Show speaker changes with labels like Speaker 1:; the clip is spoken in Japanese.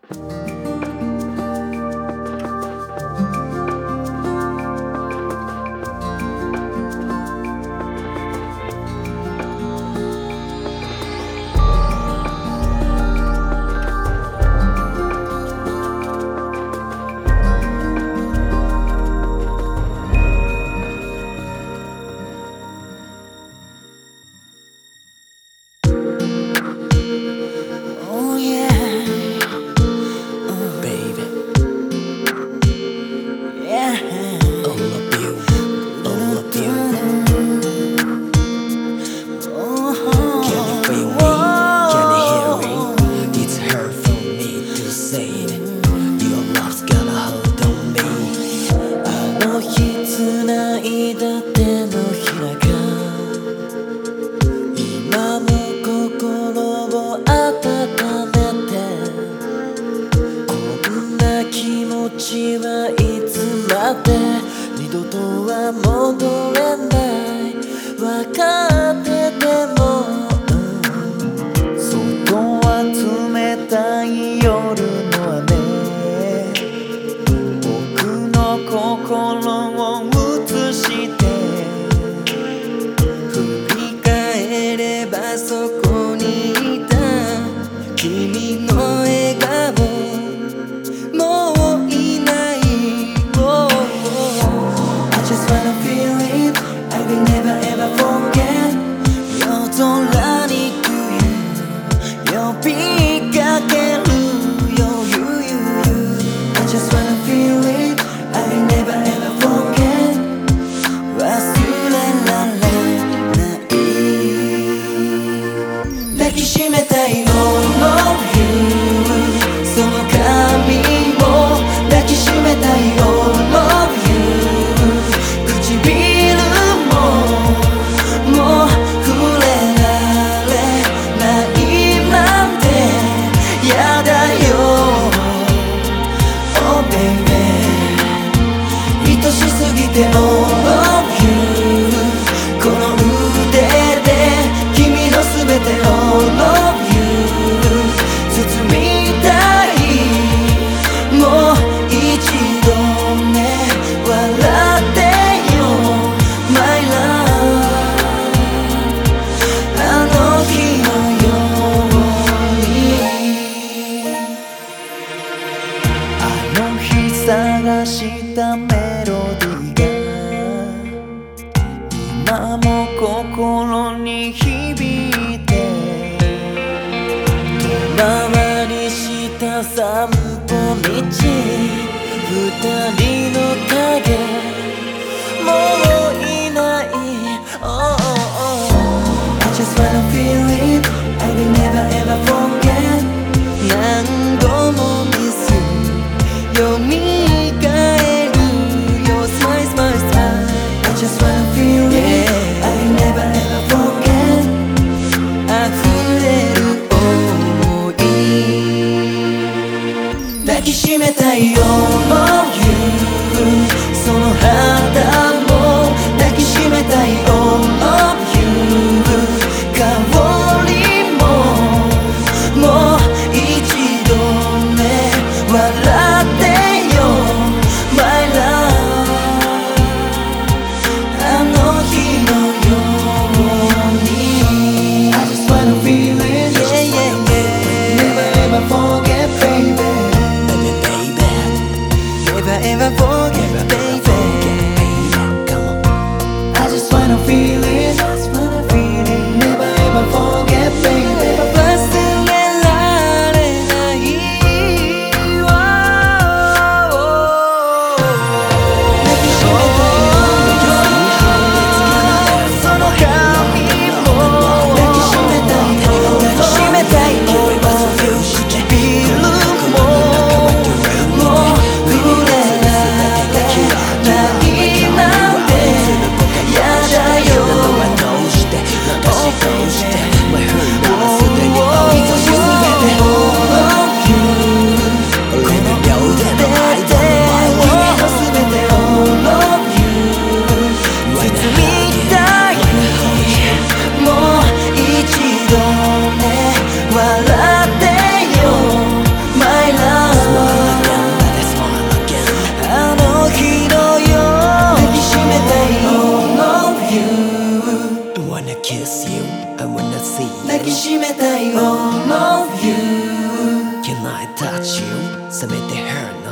Speaker 1: はいつまで二度とは戻れない分かってても、外は冷たい夜の雨、僕の心を映して振り返ればそこにいた君の笑顔もういない。 I just wanna feel it, I will never ever forget 夜空に来る呼びかけるよ I just wanna feel it, I will never ever forget 忘れられない抱きしめたい All of you その髪を抱きしめたい All of you 唇もう触れられないなんてやだよ Oh baby 愛しすぎて All of you この腕で君のすべて All of you 包みたいもう一度ね笑ってよ My love あの日のようにあの日探したメロディーが今も心に響いて回りした散歩道二人の影もういない、oh, I just wanna feel it, I will never ever forget 何度もミス蘇る Your smile, smile, smile I just wanna feel it, I will never ever forget 溢れる想い抱きしめたい All of you その肌も抱きしめたい All of you 香りもう一度ね笑ってよ My love あの日のように I just wanna feel it, yeah, yeah, yeah Never ever forget baby Never ever forget, baby see you
Speaker 2: 抱きしめたい all of you
Speaker 1: Can I touch you? せめて her の